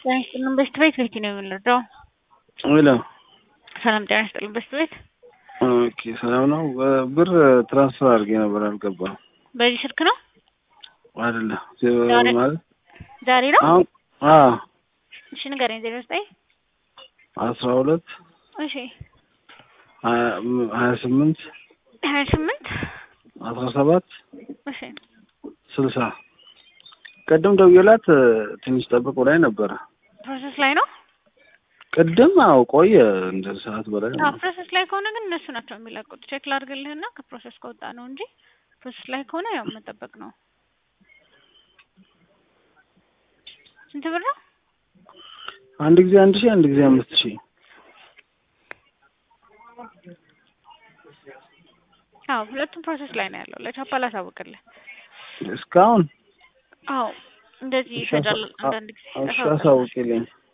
ጤና በስት ቤት ቤት ነው የምንረዳው። ወላ ሰላም ጤና ይስጥልኝ። በስት ቤት ኦኬ፣ ሰላም ነው። ብር ትራንስፈር አድርጌ ነበር አልገባም። በዚህ ስልክ ነው አይደለ? ማለት ዛሬ ነው። አዎ እሺ ንገረኝ። 09 12 እሺ 28 17 እሺ 60 ቀደም ደውዬላት ትንሽ ጠብቆ ላይ ነበር። ፕሮሰስ ላይ ነው ቀደም አው ቆየ እንደ ሰዓት በላይ ነው። ፕሮሰስ ላይ ከሆነ ግን እነሱ ናቸው የሚለቁት። ቼክ ላድርግልህና ከፕሮሰስ ከወጣ ነው እንጂ ፕሮሰስ ላይ ከሆነ ያው መጠበቅ ነው። ስንት ብር ነው? አንድ ጊዜ 1000 አንድ ጊዜ 5000። አዎ ሁለቱም ፕሮሰስ ላይ ነው ያለው። ለቻፓ ላሳውቅልህ እስካሁን አዎ እንደዚህ ይፈጃል አንዳንድ ጊዜ። አሳውቅልኝ።